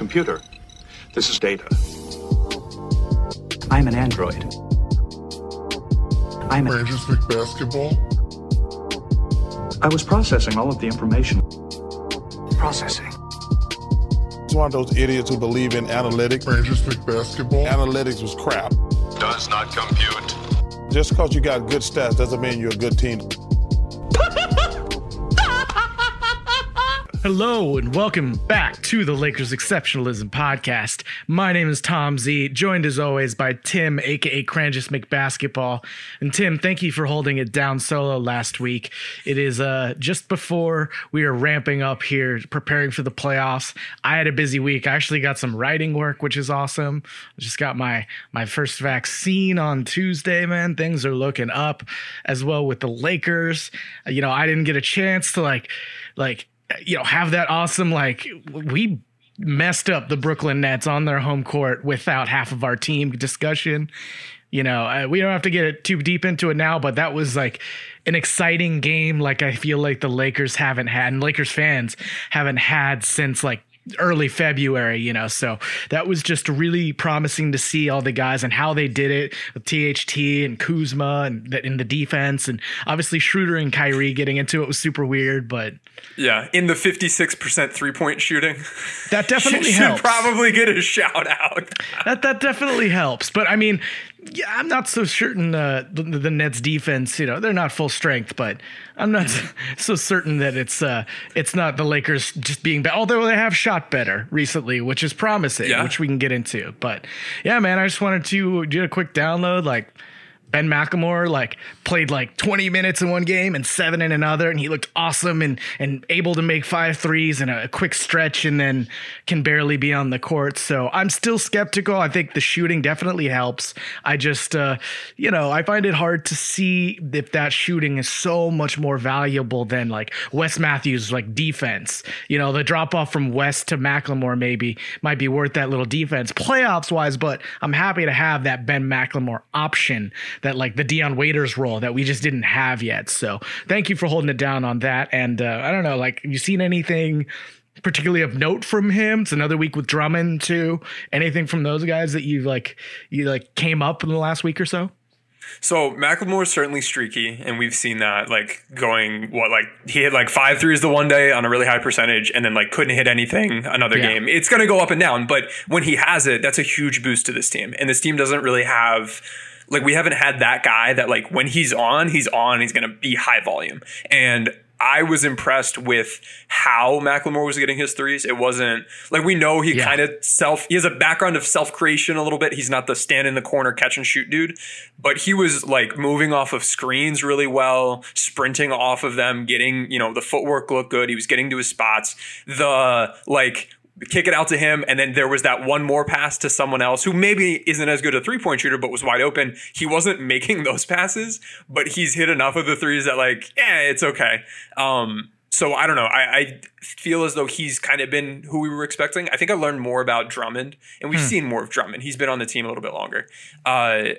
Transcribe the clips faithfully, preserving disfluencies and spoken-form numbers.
computer. This is data. I'm an android. I'm a... Rangers McBasketball. I was processing all of the information. processing. It's one of those idiots who believe in analytics. Rangers McBasketball. Analytics was crap. Does not compute. Just because you got good stats doesn't mean you're a good team. Hello and welcome back to the Lakers Exceptionalism Podcast. My name is Tom Z, joined as always by Tim, aka Cranjus McBasketball. And Tim, thank you for holding it down solo last week. It is uh, just before we are ramping up here, preparing for the playoffs. I had a busy week. I actually got some writing work, which is awesome. I just got my my first vaccine on Tuesday, man. Things are looking up, as well with the Lakers. You know, I didn't get a chance to like like. you know, have that awesome, like, we messed up the Brooklyn Nets on their home court without half of our team discussion. You know, uh, we don't have to get too deep into it now, but that was like an exciting game. Like, I feel like the Lakers haven't had, and Lakers fans haven't had since like early February, you know, so that was just really promising to see all the guys and how they did it with T H T and Kuzma and the, in the defense, and obviously Schroeder and Kyrie getting into it was super weird, but yeah, in the fifty-six percent three-point shooting, that definitely should, helps. Should probably get a shout out. that that definitely helps, but I mean, yeah, I'm not so certain uh, the, the Nets defense, you know, they're not full strength, but I'm not so certain that it's uh, it's not the Lakers just being bad, although they have shot better recently, which is promising, yeah. which we can get into. But yeah, man, I just wanted to do a quick download. Like, Ben McLemore like played like twenty minutes in one game and seven in another, and he looked awesome and and able to make five threes in a, a quick stretch, and then can barely be on the court. So I'm still skeptical. I think the shooting definitely helps. I just uh, you know, I find it hard to see if that shooting is so much more valuable than like Wes Matthews like defense. You know, the drop off from West to McLemore maybe might be worth that little defense playoffs wise, but I'm happy to have that Ben McLemore option, that like the Dion Waiters role that we just didn't have yet. So thank you for holding it down on that. And uh, I don't know, like, you seen anything particularly of note from him? It's another week with Drummond too. Anything from those guys that you like, you like came up in the last week or so? So McLemore is certainly streaky, and we've seen that, like, going, what, like, he hit like five threes the one day on a really high percentage, and then like couldn't hit anything another yeah. game. It's going to go up and down, but when he has it, that's a huge boost to this team. And this team doesn't really have, like, we haven't had that guy that, like, when he's on, he's on, he's going to be high volume. And I was impressed with how McLemore was getting his threes. It wasn't like, we know he yeah. kind of self, he has a background of self creation a little bit. He's not the stand in the corner, catch and shoot dude, but he was like moving off of screens really well, sprinting off of them, getting, you know, the footwork looked good. He was getting to his spots. The like, kick it out to him, and then there was that one more pass to someone else who maybe isn't as good a three-point shooter but was wide open. He wasn't making those passes, but he's hit enough of the threes that, like, yeah, it's okay. Um, so I don't know. I, I feel as though he's kind of been who we were expecting. I think I learned more about Drummond, and we've hmm. seen more of Drummond. He's been on the team a little bit longer. Uh,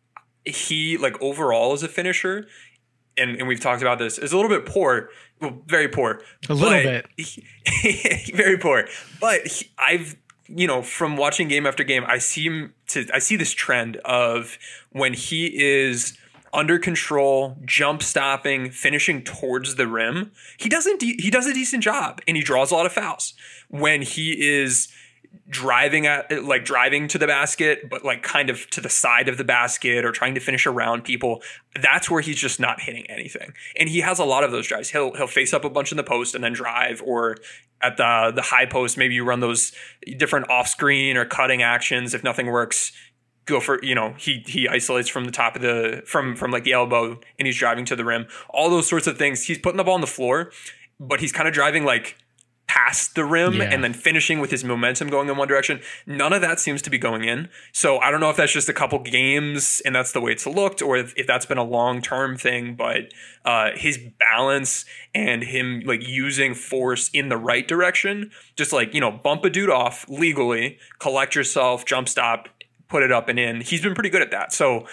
he, like, overall as a finisher, and, and we've talked about this, is a little bit poor. Well, very poor. A little bit. He, very poor. But he, I've, you know, from watching game after game, I see him to, I see this trend of when he is under control, jump stopping, finishing towards the rim, he doesn't, de- he does a decent job, and he draws a lot of fouls. When he is driving at like driving to the basket, but like kind of to the side of the basket or trying to finish around people, that's where he's just not hitting anything. And he has a lot of those drives. He'll he'll face up a bunch in the post and then drive, or at the the high post, maybe you run those different off screen or cutting actions. If nothing works, go for, you know, he he isolates from the top of the from from like the elbow, and he's driving to the rim. All those sorts of things. He's putting the ball on the floor, but he's kind of driving like past the rim yeah. and then finishing with his momentum going in one direction. None of that seems to be going in. So I don't know if that's just a couple games and that's the way it's looked, or if, if that's been a long-term thing, but uh, his balance and him like using force in the right direction, just like, you know, bump a dude off legally, collect yourself, jump stop, put it up and in. He's been pretty good at that. So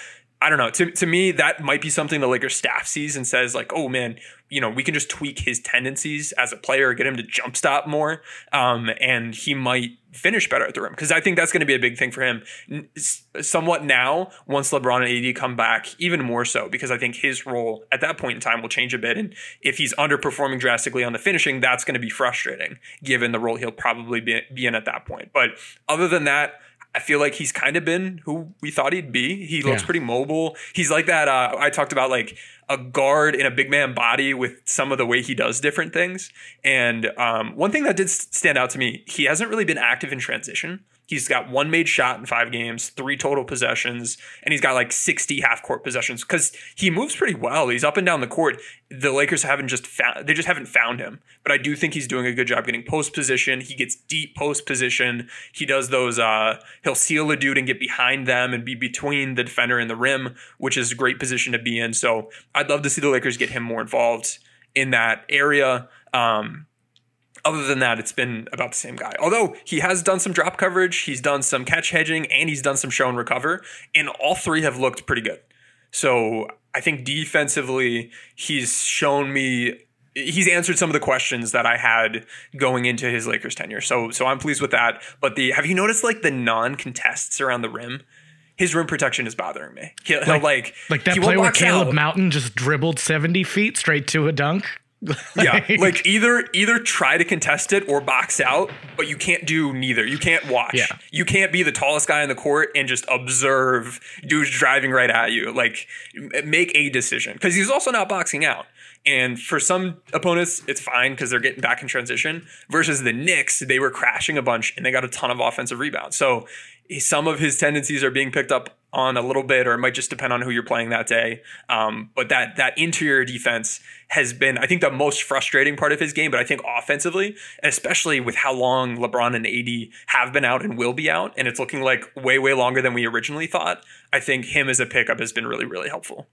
I don't know. To to me, that might be something the Lakers staff sees and says like, oh man, you know, we can just tweak his tendencies as a player, get him to jump stop more, um, and he might finish better at the rim. Because I think that's going to be a big thing for him somewhat now once LeBron and A D come back, even more so, because I think his role at that point in time will change a bit. And if he's underperforming drastically on the finishing, that's going to be frustrating given the role he'll probably be, be in at that point. But other than that, I feel like he's kind of been who we thought he'd be. He looks yeah. pretty mobile. He's like that. Uh, I talked about like a guard in a big man body with some of the way he does different things. And um, one thing that did stand out to me, he hasn't really been active in transition. He's got one made shot in five games, three total possessions, and he's got like sixty half-court possessions because he moves pretty well. He's up and down the court. The Lakers haven't just found, they just haven't found him. But I do think he's doing a good job getting post position. He gets deep post position. He does those, uh, he'll seal a dude and get behind them and be between the defender and the rim, which is a great position to be in. So I'd love to see the Lakers get him more involved in that area. Um, Other than that, it's been about the same guy. Although he has done some drop coverage, he's done some catch hedging, and he's done some show and recover, and all three have looked pretty good. So I think defensively, he's shown me, he's answered some of the questions that I had going into his Lakers tenure. So so I'm pleased with that. But the have you noticed like the non-contests around the rim? His rim protection is bothering me. He'll, like, he'll like, like that he play where Caleb out. Mountain just dribbled seventy feet straight to a dunk. Yeah, like either either try to contest it or box out, but you can't do neither. You can't watch. Yeah. You can't be the tallest guy in the court and just observe dudes driving right at you. Like, make a decision. Because he's also not boxing out. And for some opponents, it's fine because they're getting back in transition. Versus the Knicks, they were crashing a bunch and they got a ton of offensive rebounds. So some of his tendencies are being picked up on a little bit, or it might just depend on who you're playing that day. Um, but that that interior defense has been, I think, the most frustrating part of his game. But I think offensively, and especially with how long LeBron and A D have been out and will be out, and it's looking like way, way longer than we originally thought, I think him as a pickup has been really, really helpful.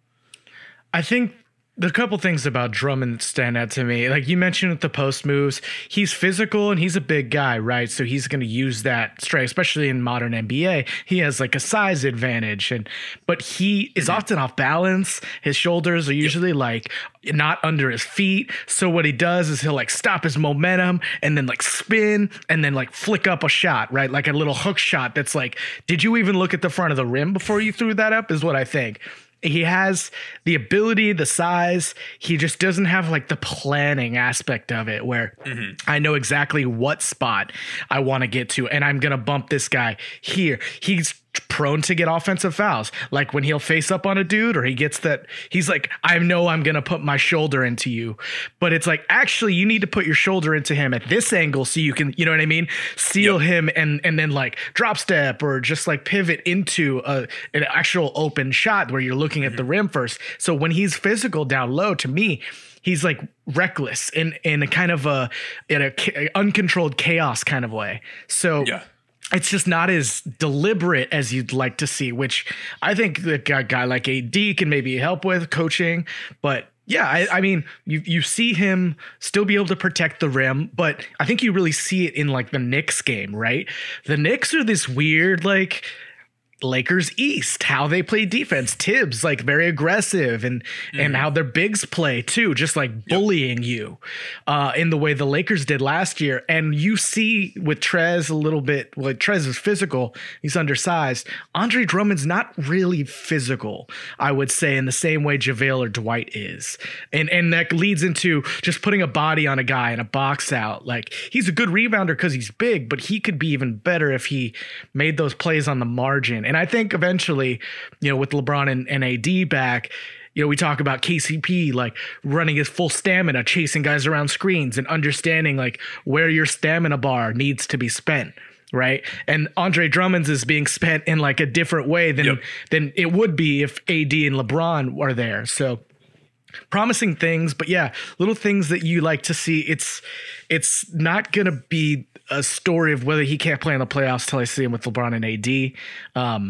I think the couple things about Drummond stand out to me. Like you mentioned with the post moves, he's physical and he's a big guy, right? So he's going to use that strength, especially in modern N B A. He has like a size advantage, and but he is often off balance. His shoulders are usually like not under his feet. So what he does is he'll like stop his momentum and then like spin and then like flick up a shot, right? Like a little hook shot that's like, did you even look at the front of the rim before you threw that up? Is what I think. He has the ability, the size. He just doesn't have like the planning aspect of it where mm-hmm. I know exactly what spot I want to get to and I'm going to bump this guy here. He's prone to get offensive fouls. Like when he'll face up on a dude or he gets that, he's like, I know I'm going to put my shoulder into you. But it's like, actually, you need to put your shoulder into him at this angle so you can, you know what I mean? Seal yep. him and and then like drop step or just like pivot into a, an actual open shot where you're looking mm-hmm. at the rim first. So when he's physical down low, to me, he's like reckless in, in a kind of a, in a, a uncontrolled chaos kind of way. So yeah. It's just not as deliberate as you'd like to see, which I think the guy like A D can maybe help with coaching. But yeah, I, I mean, you you see him still be able to protect the rim, but I think you really see it in like the Knicks game, right? The Knicks are this weird like Lakers East, how they play defense. Tibbs like very aggressive and mm. and how their bigs play too, just like bullying yep. you uh, in the way the Lakers did last year. And you see with Trez a little bit, well, Trez is physical, he's undersized. Andre Drummond's not really physical, I would say, in the same way JaVale or Dwight is. And and that leads into just putting a body on a guy and a box out. Like he's a good rebounder because he's big, but he could be even better if he made those plays on the margin. And I think eventually, you know, with LeBron and, and A D back, you know, we talk about K C P like running his full stamina, chasing guys around screens and understanding like where your stamina bar needs to be spent. Right. And Andre Drummond's is being spent in like a different way than yep. than it would be if A D and LeBron were there. So promising things, but yeah, little things that you like to see. It's it's not going to be a story of whether he can't play in the playoffs till I see him with LeBron and A D. Um,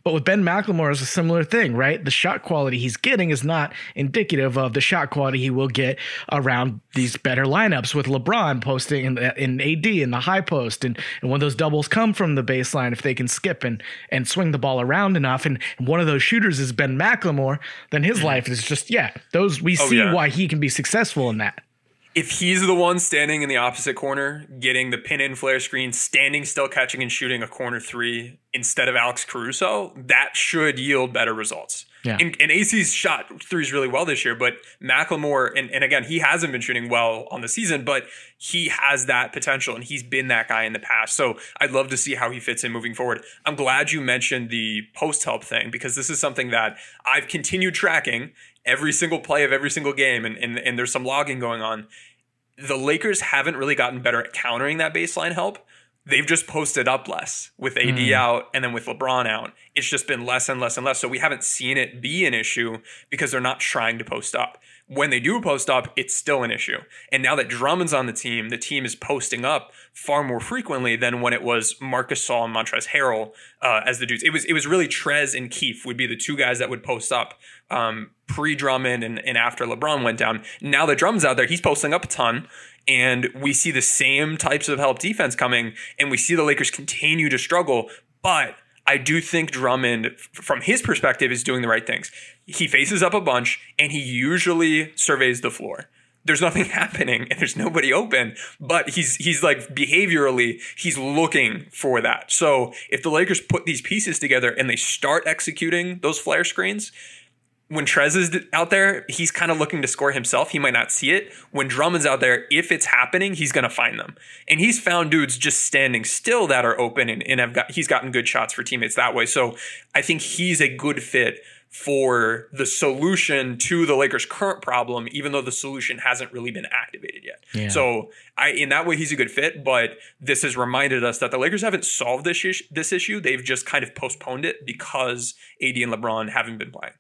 But with Ben McLemore, it's a similar thing, right? The shot quality he's getting is not indicative of the shot quality he will get around these better lineups with LeBron posting in, in A D in the high post. And, and when those doubles come from the baseline, if they can skip and, and swing the ball around enough, and, and one of those shooters is Ben McLemore, then his life is just, yeah, those we oh, see yeah. why he can be successful in that. If he's the one standing in the opposite corner, getting the pin in flare screen, standing still, catching and shooting a corner three instead of Alex Caruso, that should yield better results. Yeah. And, and A C's shot threes really well this year, but McLemore, and, and again, he hasn't been shooting well on the season, but he has that potential and he's been that guy in the past. So I'd love to see how he fits in moving forward. I'm glad you mentioned the post help thing, because this is something that I've continued tracking every single play of every single game, and, and, and there's some logging going on. The Lakers haven't really gotten better at countering that baseline help. They've just posted up less with A D mm. out and then with LeBron out. It's just been less and less and less. So we haven't seen it be an issue because they're not trying to post up. When they do post up, it's still an issue. And now that Drummond's on the team, the team is posting up far more frequently than when it was Marc Gasol and Montrezl Harrell uh, as the dudes. It was it was really Trez and Keith would be the two guys that would post up um, pre-Drummond and, and after LeBron went down. Now that Drummond's out there, he's posting up a ton. And we see the same types of help defense coming, and we see the Lakers continue to struggle. But I do think Drummond, from his perspective, is doing the right things. He faces up a bunch, and he usually surveys the floor. There's nothing happening, and there's nobody open, but he's he's like behaviorally, he's looking for that. So if the Lakers put these pieces together and they start executing those flare screens, when Trez is out there, he's kind of looking to score himself. He might not see it. When Drummond's out there, if it's happening, he's going to find them. And he's found dudes just standing still that are open, and, and have got, he's gotten good shots for teammates that way. So I think he's a good fit for the solution to the Lakers' current problem, even though the solution hasn't really been activated yet. Yeah. So I, in that way, he's a good fit, but this has reminded us that the Lakers haven't solved this, ish, this issue. They've just kind of postponed it because A D and LeBron haven't been playing.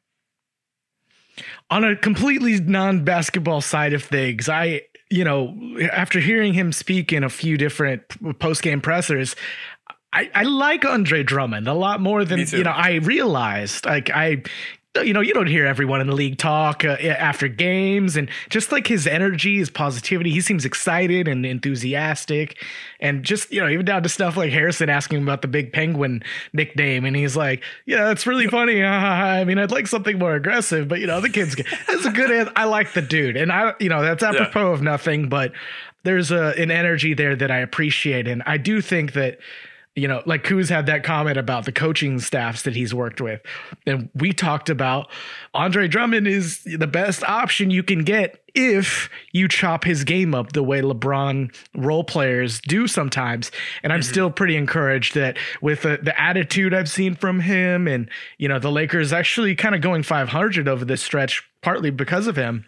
On a completely non-basketball side of things, I, you know, after hearing him speak in a few different post-game pressers, I, I like Andre Drummond a lot more than, you know, I realized. Like, I, you know, you don't hear everyone in the league talk uh, after games, and just like his energy, his positivity, he seems excited and enthusiastic, and just, you know, even down to stuff like Harrison asking him about the Big Penguin nickname, and he's like, yeah, it's really funny. Uh, I mean, I'd like something more aggressive, but, you know, the kid's good. That's a good, I like the dude, and I, you know, that's apropos yeah. of nothing, but there's a, an energy there that I appreciate, and I do think that, you know, like Kuz had that comment about the coaching staffs that he's worked with. And we talked about Andre Drummond is the best option you can get if you chop his game up the way LeBron role players do sometimes. And I'm mm-hmm. still pretty encouraged that with the, the attitude I've seen from him, and, you know, the Lakers actually kind of going five hundred over this stretch, partly because of him,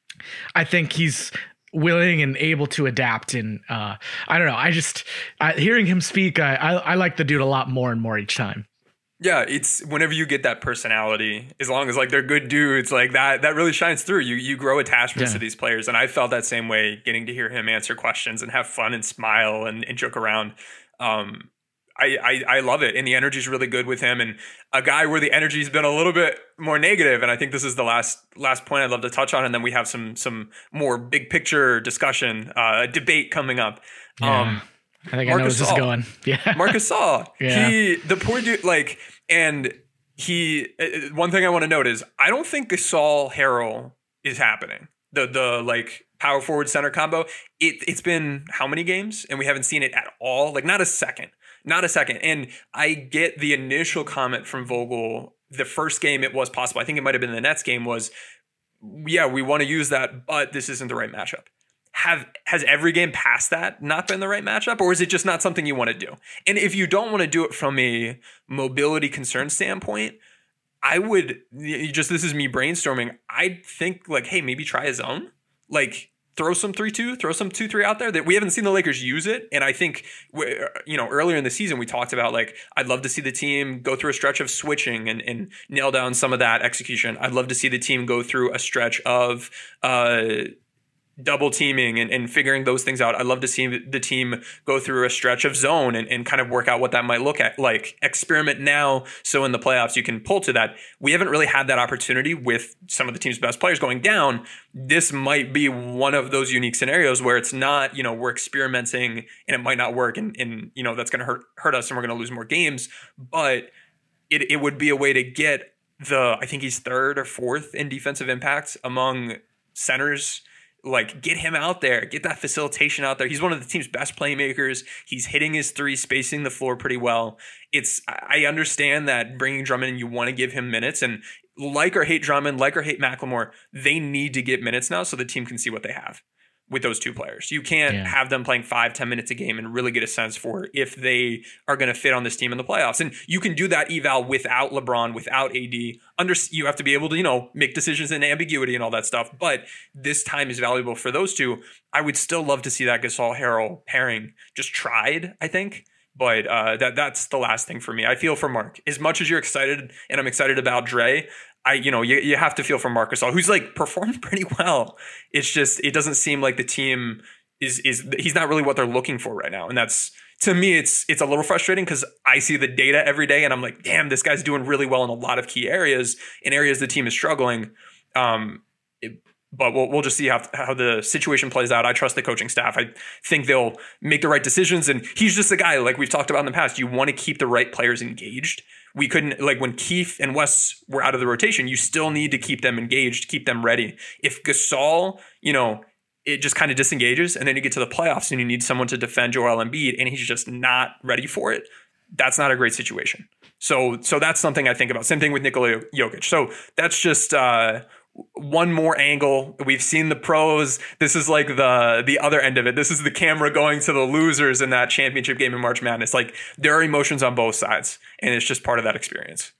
I think he's willing and able to adapt. And uh, I don't know. I just I, hearing him speak, I, I I like the dude a lot more and more each time. Yeah, it's whenever you get that personality, as long as like they're good dudes, like that, that really shines through. You you grow attachments yeah. to these players, and I felt that same way getting to hear him answer questions and have fun and smile and, and joke around. Um, I, I I love it, and the energy's really good with him. And a guy where the energy's been a little bit more negative, and I think this is the last last point I'd love to touch on, and then we have some some more big picture discussion, uh, debate coming up. Yeah. Um, I think Marc I know where this is going. Yeah, Marc Gasol. yeah. He the poor dude, like, and he. One thing I want to note is I don't think Gasol Harrell is happening. The the like power forward center combo. It it's been how many games, and we haven't seen it at all. Like not a second. Not a second. And I get the initial comment from Vogel. The first game it was possible. I think it might have been the Nets game was, yeah, we want to use that, but this isn't the right matchup. Have Has every game past that not been the right matchup, or is it just not something you want to do? And if you don't want to do it from a mobility concern standpoint, I would just, this is me brainstorming. I'd think like, hey, maybe try a zone. Like, throw some three two, throw some two three out there. That we haven't seen the Lakers use it. And I think, you know, earlier in the season, we talked about, like, I'd love to see the team go through a stretch of switching and, and nail down some of that execution. I'd love to see the team go through a stretch of uh, double teaming and, and figuring those things out. I'd love to see the team go through a stretch of zone and, and kind of work out what that might look at, like experiment now. So in the playoffs, you can pull to that. We haven't really had that opportunity with some of the team's best players going down. This might be one of those unique scenarios where it's not, you know, we're experimenting and it might not work. And, and you know, that's going to hurt, hurt us and we're going to lose more games. But it, it would be a way to get the, I think he's third or fourth in defensive impact among centers. Like, get him out there, get that facilitation out there. He's one of the team's best playmakers. He's hitting his three, spacing the floor pretty well. It's, I understand that bringing Drummond in, you want to give him minutes, and like or hate Drummond, like or hate McLemore, they need to get minutes now so the team can see what they have with those two players. You can't yeah. have them playing five, ten minutes a game and really get a sense for if they are going to fit on this team in the playoffs. And you can do that eval without LeBron, without A D. Under, you have to be able to, you know, make decisions in ambiguity and all that stuff. But this time is valuable for those two. I would still love to see that Gasol-Harrell pairing just tried, I think. But uh, that that's the last thing for me. I feel for Mark. As much as you're excited, and I'm excited about Dre, I, you know, you, you have to feel for Marc Gasol, who's like performed pretty well. It's just, it doesn't seem like the team is, is he's not really what they're looking for right now. And that's, to me, it's, it's a little frustrating because I see the data every day and I'm like, damn, this guy's doing really well in a lot of key areas, in areas the team is struggling. Um, it, but we'll, we'll just see how, how the situation plays out. I trust the coaching staff. I think they'll make the right decisions. And he's just a guy, like we've talked about in the past, you want to keep the right players engaged. We couldn't, like when Keith and Wes were out of the rotation, you still need to keep them engaged, keep them ready. If Gasol, you know, it just kind of disengages and then you get to the playoffs and you need someone to defend Joel Embiid and he's just not ready for it, that's not a great situation. So, so that's something I think about. Same thing with Nikola Jokic. So that's just uh, one more angle. We've seen the pros. This is like the the other end of it. This is the camera going to the losers in that championship game in March Madness. Like, there are emotions on both sides, and it's just part of that experience.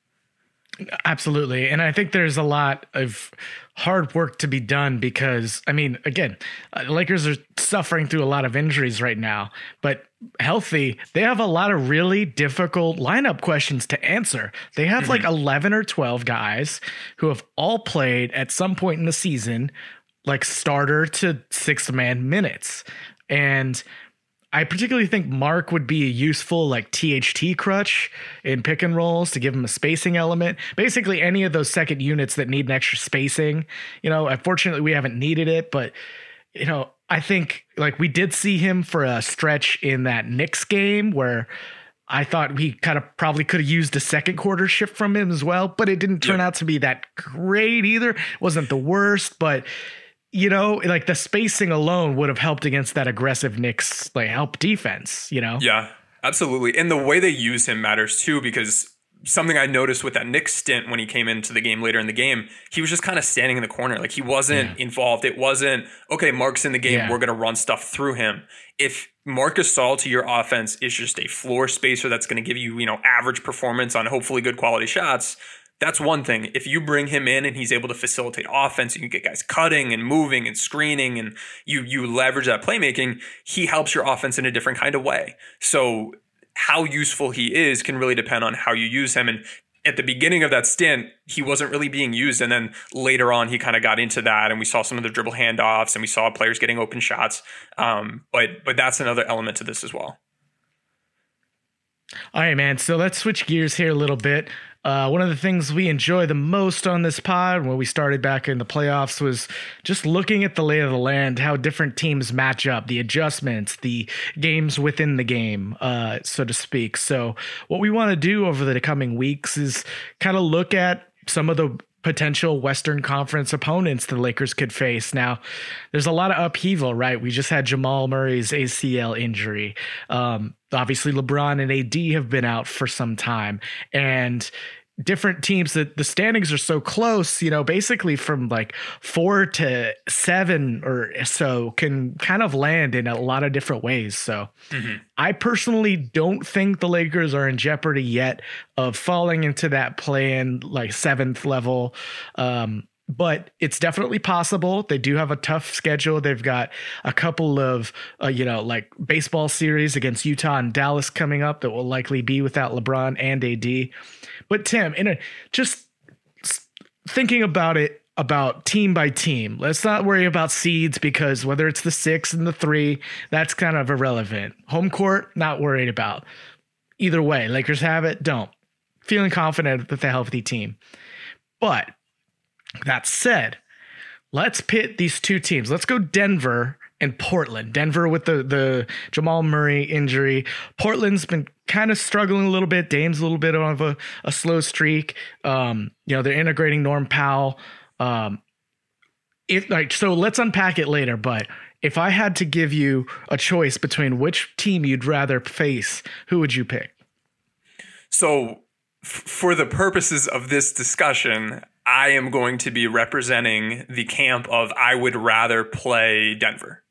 Absolutely. And I think there's a lot of hard work to be done because, I mean, again, uh, Lakers are suffering through a lot of injuries right now, but healthy, they have a lot of really difficult lineup questions to answer. They have mm-hmm. like eleven or twelve guys who have all played at some point in the season, like starter to sixth man minutes. And I particularly think Mark would be a useful like T H T crutch in pick and rolls to give him a spacing element. Basically any of those second units that need an extra spacing. You know, unfortunately we haven't needed it, but you know, I think like we did see him for a stretch in that Knicks game where I thought we kind of probably could have used a second quarter shift from him as well, but it didn't turn yep. out to be that great either. It wasn't the worst, but you know, like the spacing alone would have helped against that aggressive Knicks like help defense, you know? Yeah, absolutely. And the way they use him matters too, because something I noticed with that Knicks stint when he came into the game later in the game, he was just kind of standing in the corner. Like he wasn't yeah. involved. It wasn't, okay, Mark's in the game, yeah. we're going to run stuff through him. If Marc Gasol to your offense is just a floor spacer that's going to give you, you know, average performance on hopefully good quality shots, that's one thing. If you bring him in and he's able to facilitate offense, you can get guys cutting and moving and screening and you you leverage that playmaking, he helps your offense in a different kind of way. So how useful he is can really depend on how you use him. And at the beginning of that stint, he wasn't really being used. And then later on, he kind of got into that and we saw some of the dribble handoffs and we saw players getting open shots. Um, but but that's another element to this as well. All right, man. So let's switch gears here a little bit. Uh, one of the things we enjoy the most on this pod when we started back in the playoffs was just looking at the lay of the land, how different teams match up, the adjustments, the games within the game, uh, so to speak. So what we want to do over the coming weeks is kind of look at some of the potential Western Conference opponents the Lakers could face. Now, there's a lot of upheaval, right? We just had Jamal Murray's A C L injury. Um, obviously, LeBron and A D have been out for some time. And different teams, that the standings are so close, you know, basically from like four to seven or so can kind of land in a lot of different ways. So mm-hmm. I personally don't think the Lakers are in jeopardy yet of falling into that play-in like seventh level. Um, But it's definitely possible. They do have a tough schedule. They've got a couple of, uh, you know, like baseball series against Utah and Dallas coming up that will likely be without LeBron and A D. But Tim, in a, just thinking about it about team by team. Let's not worry about seeds because whether it's the six and the three, that's kind of irrelevant. Home court, not worried about. Either way, Lakers have it, don't. Feeling confident with a healthy team. But that said, let's pit these two teams. Let's go Denver and Portland. Denver with the, the Jamal Murray injury. Portland's been kind of struggling a little bit. Dame's a little bit of a, a slow streak. Um, you know, they're integrating Norm Powell. Um, if like so, let's unpack it later. But if I had to give you a choice between which team you'd rather face, who would you pick? So, f- for the purposes of this discussion, I am going to be representing the camp of I would rather play Denver.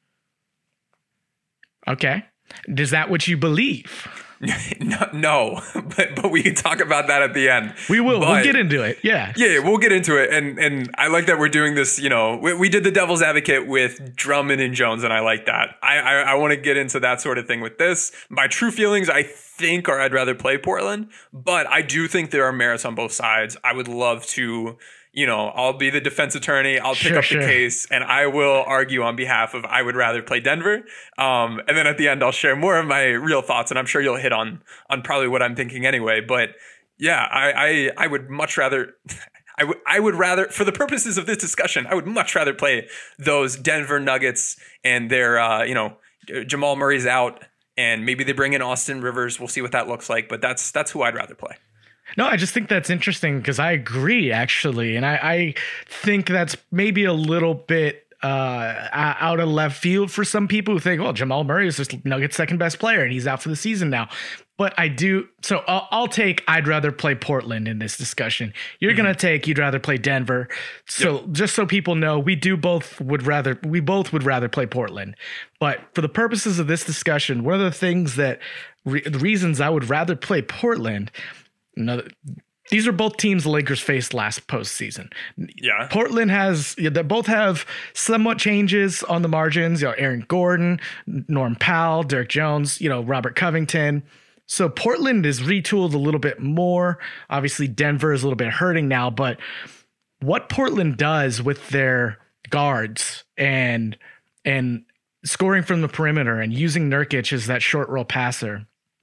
Okay. Is that what you believe? no, no, but but we can talk about that at the end. We will. But, we'll get into it. Yeah. Yeah, we'll get into it. And and I like that we're doing this, you know, we, we did the devil's advocate with Drummond and Jones, and I like that. I, I, I want to get into that sort of thing with this. My true feelings, I think, are I'd rather play Portland, but I do think there are merits on both sides. I would love to, you know, I'll be the defense attorney. I'll pick sure, up sure. the case and I will argue on behalf of I would rather play Denver. Um, and then at the end, I'll share more of my real thoughts, and I'm sure you'll hit on on probably what I'm thinking anyway. But yeah, I I, I would much rather. I would I would rather, for the purposes of this discussion, I would much rather play those Denver Nuggets and their, uh, you know, Jamal Murray's out and maybe they bring in Austin Rivers. We'll see what that looks like. But that's that's who I'd rather play. No, I just think that's interesting because I agree, actually. And I, I think that's maybe a little bit uh, out of left field for some people who think, well, Jamal Murray is just Nuggets' second best player and he's out for the season now. But I do. So I'll, I'll take I'd rather play Portland in this discussion. You're mm-hmm. going to take you'd rather play Denver. So yep. just so people know, we do both would rather we both would rather play Portland. But for the purposes of this discussion, one of the things that re- the reasons I would rather play Portland. Another, these are both teams the Lakers faced last postseason. Yeah, Portland has they both have somewhat changes on the margins. You know, Aaron Gordon, Norm Powell, Derek Jones. You know, Robert Covington. So Portland is retooled a little bit more. Obviously, Denver is a little bit hurting now. But what Portland does with their guards and and scoring from the perimeter and using Nurkic as that short roll passer.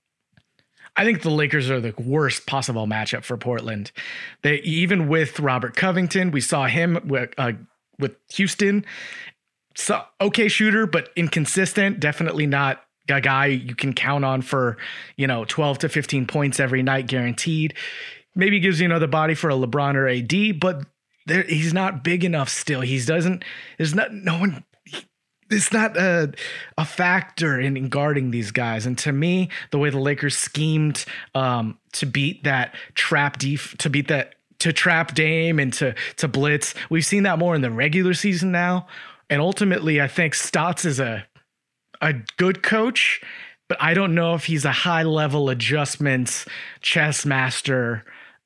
I think the Lakers are the worst possible matchup for Portland. They even with Robert Covington, we saw him with, uh, with Houston. So okay shooter, but inconsistent. Definitely not a guy you can count on for, you know, twelve to fifteen points every night guaranteed. Maybe gives you another body for a LeBron or A D, but there, he's not big enough still. He doesn't. There's not no one. It's not a, a factor in, in guarding these guys. And to me, the way the Lakers schemed um, to beat that trap def- to beat that to trap Dame and to to blitz, we've seen that more in the regular season now. And ultimately, I think Stotts is a a good coach, but I don't know if he's a high level adjustments chess master.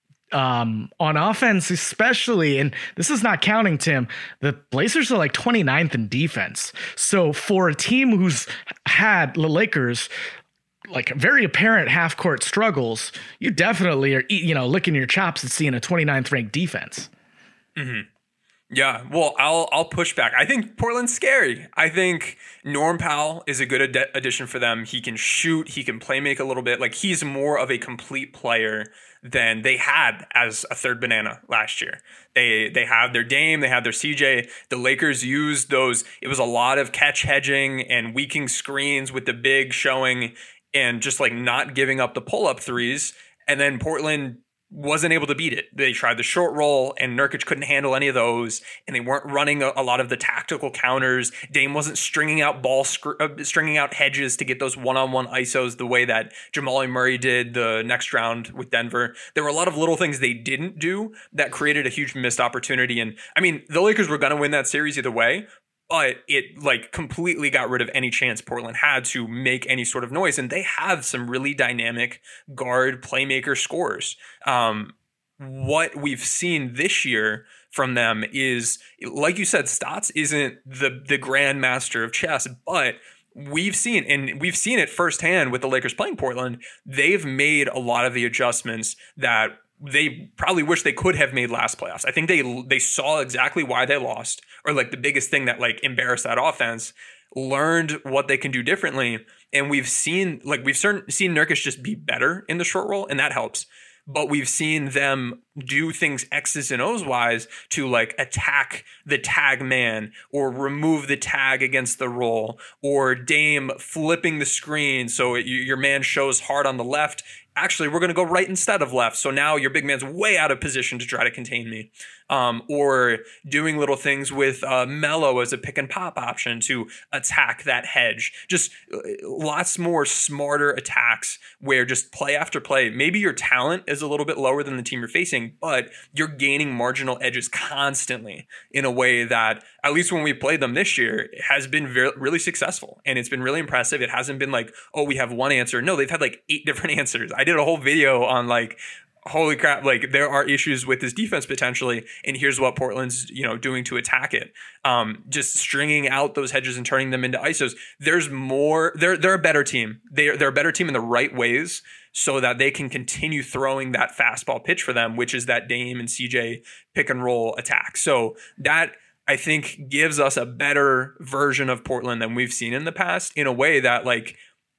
Um, on offense, especially, and this is not counting Tim, the Blazers are like twenty-ninth in defense. So for a team who's had the Lakers like very apparent half court struggles, you definitely are, you know, licking your chops at seeing a twenty-ninth ranked defense. Mm-hmm. Yeah, well, I'll I'll push back. I think Portland's scary. I think Norm Powell is a good ad- addition for them. He can shoot. He can play make a little bit. Like he's more of a complete player than they had as a third banana last year. They they have their Dame. They have their C J. The Lakers used those. It was a lot of catch hedging and weakening screens with the big showing and just like not giving up the pull up threes. And then Portland wasn't able to beat it. They tried the short roll and Nurkic couldn't handle any of those, and they weren't running a, a lot of the tactical counters. Dame wasn't stringing out ball scr- uh, stringing out hedges to get those one-on-one I S Os the way that Jamal Murray did the next round with Denver. There were a lot of little things they didn't do that created a huge missed opportunity. And I mean, the Lakers were going to win that series either way, but it like completely got rid of any chance Portland had to make any sort of noise. And they have some really dynamic guard playmaker scorers. Um, what we've seen this year from them is, like you said, Stotts isn't the, the grand master of chess, but we've seen, and we've seen it firsthand with the Lakers playing Portland. They've made a lot of the adjustments that they probably wish they could have made last playoffs. I think they they saw exactly why they lost, or like the biggest thing that like embarrassed that offense, learned what they can do differently. And we've seen like we've certain, seen Nurkic just be better in the short roll, and that helps. But we've seen them do things X's and O's wise to like attack the tag man or remove the tag against the roll, or Dame flipping the screen so it, your man shows hard on the left. Actually, we're going to go right instead of left. So now your big man's way out of position to try to contain me. Um, or doing little things with uh, Melo as a pick and pop option to attack that hedge. Just lots more smarter attacks where just play after play. Maybe your talent is a little bit lower than the team you're facing, but you're gaining marginal edges constantly in a way that, at least when we played them this year, has been very, really successful. And it's been really impressive. It hasn't been like, oh, we have one answer. No, they've had like eight different answers. I did a whole video on like, holy crap, like there are issues with this defense potentially, and here's what Portland's, you know, doing to attack it. Um, just stringing out those hedges and turning them into I S Os. There's more, they're they're a better team. They're they're a better team in the right ways so that they can continue throwing that fastball pitch for them, which is that Dame and C J pick and roll attack. So that, I think, gives us a better version of Portland than we've seen in the past, in a way that like,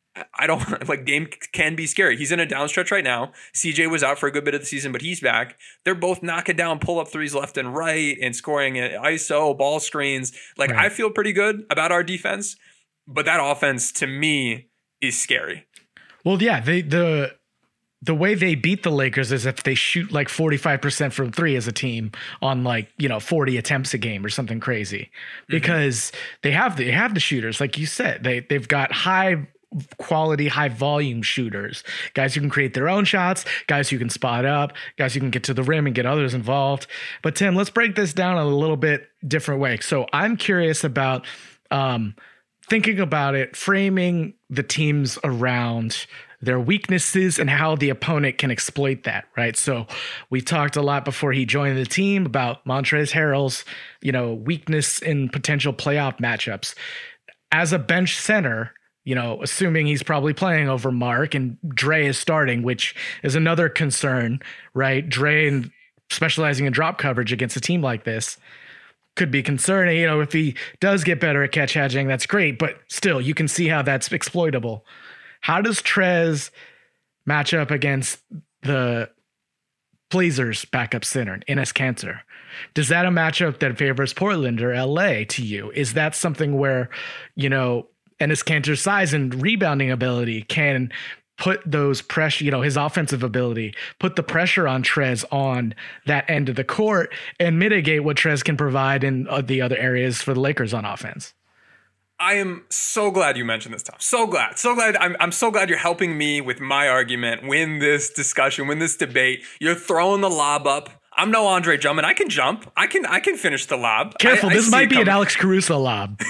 I don't like Dame can be scary. He's in a down stretch right now. C J was out for a good bit of the season, but he's back. They're both knocking down pull up threes left and right and scoring I S O ball screens. Like right. I feel pretty good about our defense, but that offense to me is scary. Well, yeah, they, the the way they beat the Lakers is if they shoot like forty-five percent from three as a team on like, you know, forty attempts a game or something crazy, because mm-hmm. they have the, they have the shooters. Like you said, they they've got high quality, high volume shooters, guys who can create their own shots, guys who can spot up, guys who can get to the rim and get others involved. But Tim, let's break this down a little bit different way. So I'm curious about um, thinking about it, framing the teams around their weaknesses and how the opponent can exploit that, right? So we talked a lot before he joined the team about Montrezl Harrell's, you know, weakness in potential playoff matchups. As a bench center, you know, assuming he's probably playing over Mark and Dre is starting, which is another concern, right? Dre and specializing in drop coverage against a team like this could be concerning. You know, if he does get better at catch hedging, that's great, but still you can see how that's exploitable. How does Trez match up against the Blazers backup center, Enes Kanter? Does that a matchup that favors Portland or L A to you? Is that something where, you know, Enes Kanter's size and rebounding ability can put those pressure, you know, his offensive ability, put the pressure on Trez on that end of the court and mitigate what Trez can provide in uh, the other areas for the Lakers on offense? I am so glad you mentioned this, Tom. So glad. So glad. I'm, I'm so glad you're helping me with my argument, win this discussion, win this debate. You're throwing the lob up. I'm no Andre Drummond. I can jump. I can I can finish the lob. Careful. I, this I might be an Alex Caruso lob.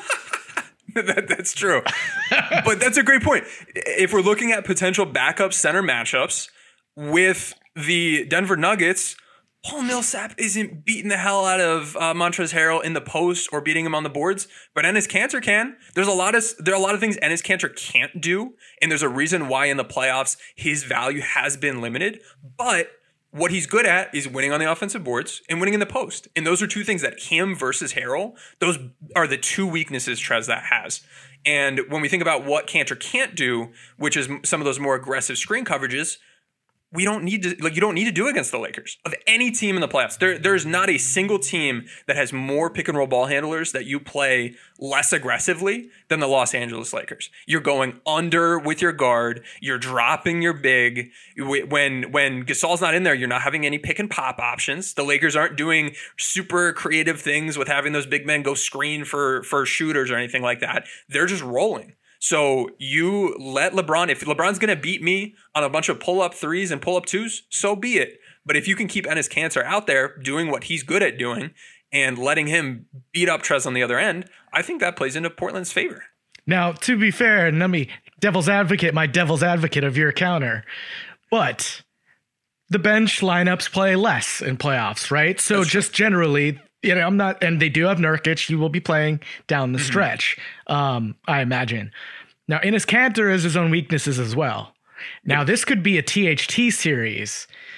that, that's true. But that's a great point. If we're looking at potential backup center matchups with the Denver Nuggets, Paul Millsap isn't beating the hell out of uh, Montrezl Harrell in the post or beating him on the boards, but Enes Kanter can. There's a lot of there are a lot of things Enes Kanter can't do, and there's a reason why in the playoffs his value has been limited. But what he's good at is winning on the offensive boards and winning in the post. And those are two things that him versus Harrell, those are the two weaknesses Trez that has. And when we think about what Kanter can't do, which is some of those more aggressive screen coverages, we don't need to, like, you don't need to do against the Lakers. Of any team in the playoffs, there, there's not a single team that has more pick and roll ball handlers that you play less aggressively than the Los Angeles Lakers. You're going under with your guard. You're dropping your big. When, when Gasol's not in there, you're not having any pick and pop options. The Lakers aren't doing super creative things with having those big men go screen for, for shooters or anything like that. They're just rolling. So you let LeBron, if LeBron's going to beat me on a bunch of pull-up threes and pull-up twos, so be it. But if you can keep Enes Kanter out there doing what he's good at doing and letting him beat up Trez on the other end, I think that plays into Portland's favor. Now, to be fair, and let me devil's advocate, my devil's advocate of your counter, but the bench lineups play less in playoffs, right? So That's just true. generally... You know, I'm not, and they do have Nurkic. He will be playing down the mm-hmm. stretch, um, I imagine. Now, Enes Kanter has his own weaknesses as well. Now, yeah. this could be a T H T series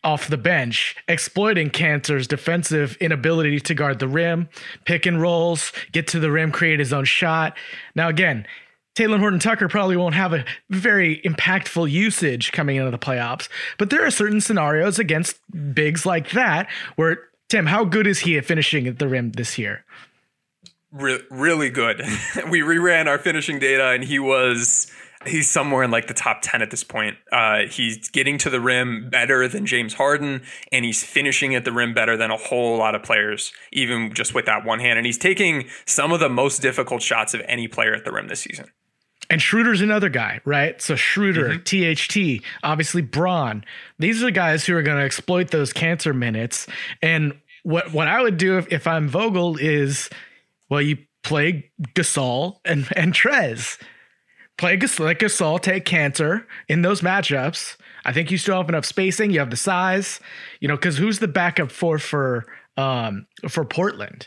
off the bench, exploiting Kanter's defensive inability to guard the rim, pick and rolls, get to the rim, create his own shot. Now, again, Talen Horton-Tucker probably won't have a very impactful usage coming into the playoffs, but there are certain scenarios against bigs like that where, Tim, how good is he at finishing at the rim this year? Re- really good. We reran our finishing data, and he was... He's somewhere in like the top ten at this point. Uh, he's getting to the rim better than James Harden, and he's finishing at the rim better than a whole lot of players, even just with that one hand. And he's taking some of the most difficult shots of any player at the rim this season. And Schroeder's another guy, right? So Schroeder, mm-hmm. T H T, obviously Braun. These are the guys who are going to exploit those Kanter minutes. And what what I would do if, if I'm Vogel is, well, you play Gasol and, and Trez. Play Gasol, let Gasol take Kanter in those matchups. I think you still have enough spacing. You have the size, you know, because who's the backup for for um, for Portland?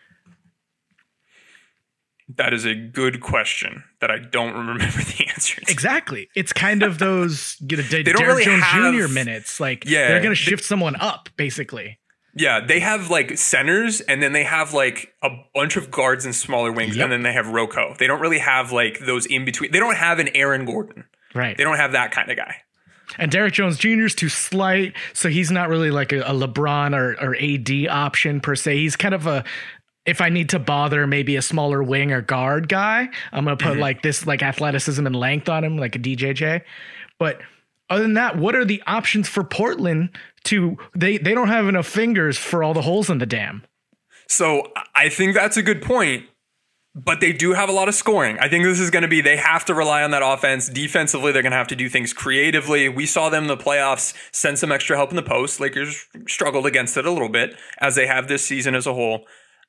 That is a good question that I don't remember the answer to. Exactly. It's kind of those you know, D- they don't Derrick really Jones have, Junior minutes. Like yeah, they're going to shift they, someone up, basically. Yeah, they have like centers, and then they have like a bunch of guards and smaller wings, yep. and then they have Rocco. They don't really have like those in between. They don't have an Aaron Gordon. Right. They don't have that kind of guy. And Derrick Jones Junior is too slight, so he's not really like a, a LeBron or, or A D option per se. He's kind of a, if I need to bother maybe a smaller wing or guard guy, I'm going to put mm-hmm. like this like athleticism and length on him, like a D J J. But other than that, what are the options for Portland to, they, they don't have enough fingers for all the holes in the dam. So I think that's a good point, but they do have a lot of scoring. I think this is going to be, they have to rely on that offense. Defensively, they're going to have to do things creatively. We saw them in the playoffs send some extra help in the post. Lakers struggled against it a little bit, as they have this season as a whole.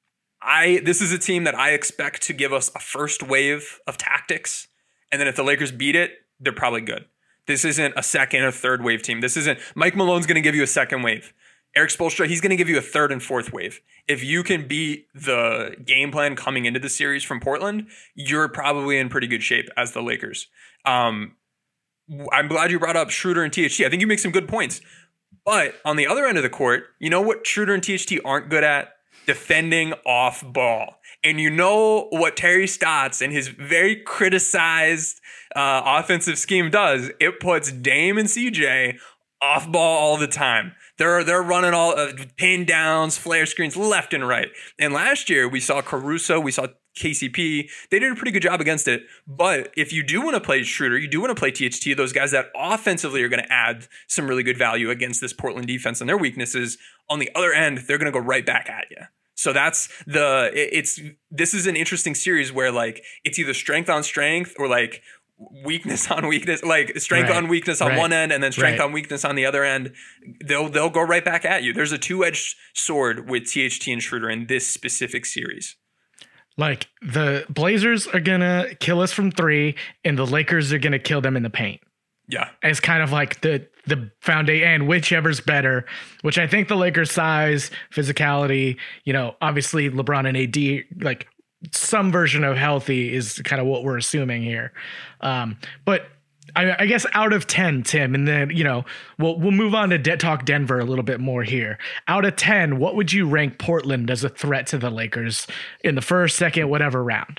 I This is a team that I expect to give us a first wave of tactics, and then if the Lakers beat it, they're probably good. This isn't a second or third wave team. This isn't, Mike Malone's going to give you a second wave. Eric Spoelstra, he's going to give you a third and fourth wave. If you can beat the game plan coming into the series from Portland, you're probably in pretty good shape as the Lakers. Um, I'm glad you brought up Schroeder and T H T. I think you make some good points. But on the other end of the court, you know what Schroeder and T H T aren't good at? Defending off ball. And you know what Terry Stotts and his very criticized uh, offensive scheme does? It puts Dame and C J off ball all the time. They're they're running all uh, pin downs, flare screens left and right. And last year we saw Caruso, we saw K C P. They did a pretty good job against it. But if you do want to play Schroeder, you do want to play T H T, those guys that offensively are going to add some really good value against this Portland defense and their weaknesses, on the other end, they're going to go right back at you. So that's the, it's, this is an interesting series where like, it's either strength on strength or like weakness on weakness, like strength right. on weakness on right. one end and then strength right. on weakness on the other end. They'll, they'll go right back at you. There's a two-edged sword with T H T and Schroeder in this specific series. Like the Blazers are going to kill us from three and the Lakers are going to kill them in the paint. Yeah. It's kind of like the the foundation and whichever's better, which I think the Lakers' size, physicality, you know, obviously LeBron and A D, like some version of healthy is kind of what we're assuming here. Um, but I, I guess out of ten, Tim, and then, you know, we'll, we'll move on to De- talk Denver a little bit more here. Out of ten, what would you rank Portland as a threat to the Lakers in the first, second, whatever round?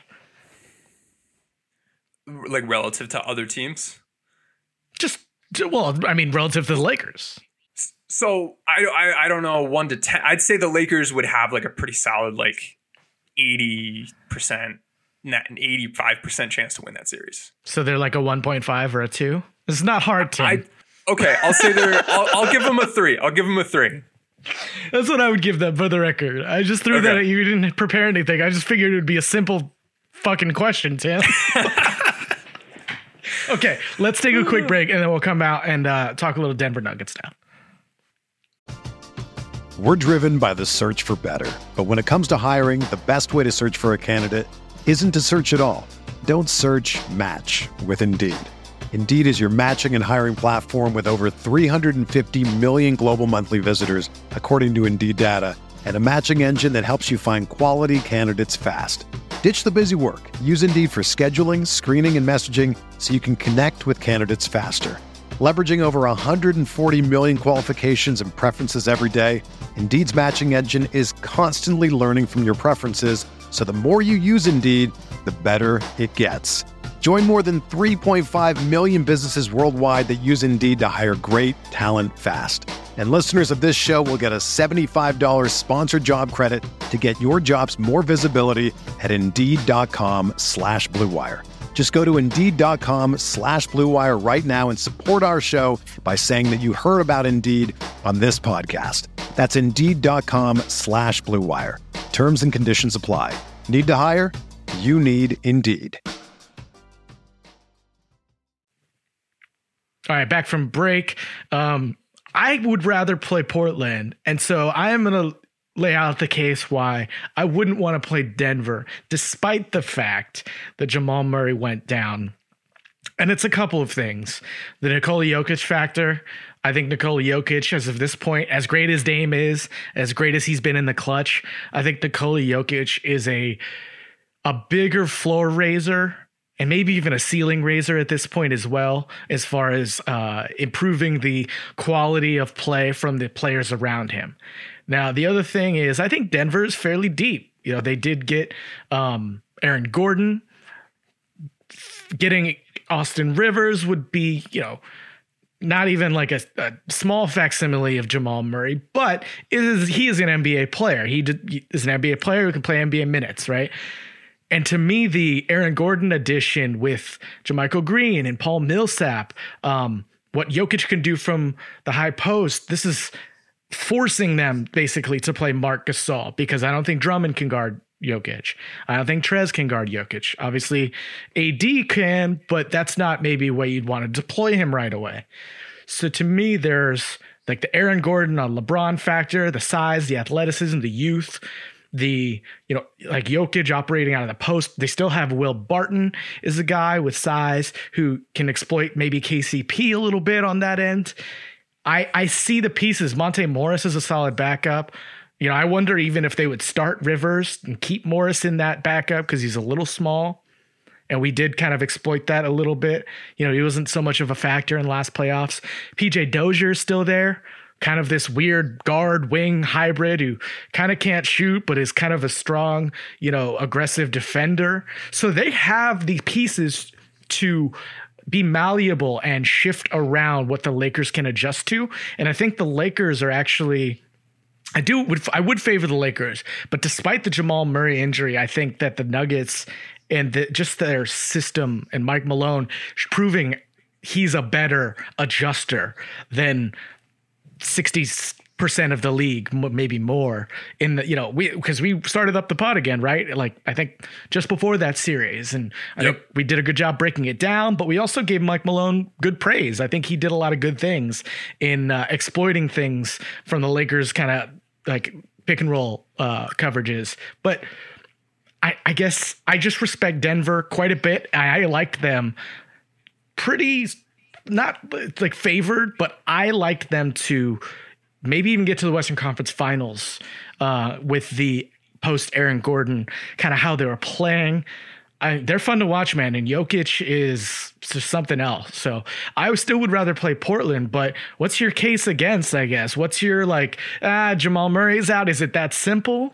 Like relative to other teams? Just, well, I mean, relative to the Lakers. So I, I I don't know, one to ten. I'd say the Lakers would have like a pretty solid like eighty percent, eighty-five percent chance to win that series. So they're like a one point five or a two? It's not hard to. I, okay, I'll say they're, I'll, I'll give them a three. I'll give them a three. That's what I would give them for the record. I just threw okay. that at you. You didn't prepare anything. I just figured it would be a simple fucking question, Tim. Okay, let's take a quick break and then we'll come out and uh, talk a little Denver Nuggets now. We're driven by the search for better. But when it comes to hiring, the best way to search for a candidate isn't to search at all. Don't search, match with Indeed. Indeed is your matching and hiring platform with over three hundred fifty million global monthly visitors, according to Indeed data, and a matching engine that helps you find quality candidates fast. Ditch the busy work. Use Indeed for scheduling, screening, and messaging so you can connect with candidates faster. Leveraging over one hundred forty million qualifications and preferences every day, Indeed's matching engine is constantly learning from your preferences, so the more you use Indeed, the better it gets. Join more than three point five million businesses worldwide that use Indeed to hire great talent fast. And listeners of this show will get a seventy-five dollars sponsored job credit to get your jobs more visibility at Indeed.com slash Blue Wire. Just go to Indeed.com slash Blue Wire right now and support our show by saying that you heard about Indeed on this podcast. That's Indeed.com slash Blue Wire. Terms and conditions apply. Need to hire? You need Indeed. All right, back from break. Um, I would rather play Portland, and so I am going to lay out the case why I wouldn't want to play Denver, despite the fact that Jamal Murray went down. And it's a couple of things. The Nikola Jokic factor. I think Nikola Jokic, as of this point, as great as Dame is, as great as he's been in the clutch, I think Nikola Jokic is a a bigger floor raiser and maybe even a ceiling raiser at this point as well, as far as uh, improving the quality of play from the players around him. Now, the other thing is I think Denver is fairly deep. You know, they did get um, Aaron Gordon. Getting Austin Rivers would be, you know, not even like a, a small facsimile of Jamal Murray, but it is, he is an N B A player. He, did, he is an N B A player who can play N B A minutes, right? And to me, the Aaron Gordon addition with JaMychal Green and Paul Millsap, um, what Jokic can do from the high post, this is forcing them basically to play Marc Gasol, because I don't think Drummond can guard Jokic. I don't think Trez can guard Jokic. Obviously, A D can, but that's not maybe where you'd want to deploy him right away. So to me, there's like the Aaron Gordon on LeBron factor, the size, the athleticism, the youth, the, you know, like Jokic operating out of the post. They still have Will Barton is a guy with size who can exploit maybe K C P a little bit on that end. I, I see the pieces. Monte Morris is a solid backup. You know, I wonder even if they would start Rivers and keep Morris in that backup because he's a little small. And we did kind of exploit that a little bit. You know, he wasn't so much of a factor in last playoffs. P J Dozier is still there. Kind of this weird guard wing hybrid who kind of can't shoot, but is kind of a strong, you know, aggressive defender. So they have the pieces to be malleable and shift around what the Lakers can adjust to. And I think the Lakers are actually, I do, would I would favor the Lakers, but despite the Jamal Murray injury, I think that the Nuggets and the, just their system and Mike Malone proving he's a better adjuster than sixty percent of the league, maybe more in the, you know, we, because we started up the pod again, right? Like, I think just before that series. And I yep. think we did a good job breaking it down, but we also gave Mike Malone good praise. I think he did a lot of good things in uh, exploiting things from the Lakers kind of like pick and roll uh, coverages. But I, I guess I just respect Denver quite a bit. I, I liked them pretty, not like favored, but I liked them to maybe even get to the Western Conference Finals uh, with the post Aaron Gordon, kind of how they were playing. I, they're fun to watch, man. And Jokic is just something else. So I still would rather play Portland, but what's your case against, I guess? What's your like, ah, Jamal Murray's out. Is it that simple?